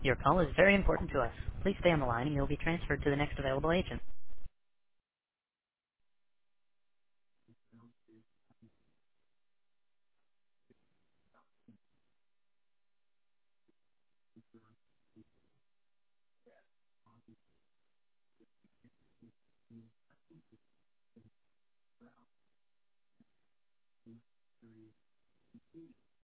Your call is very important to us. Please stay on the line and you'll be transferred to the next available agent.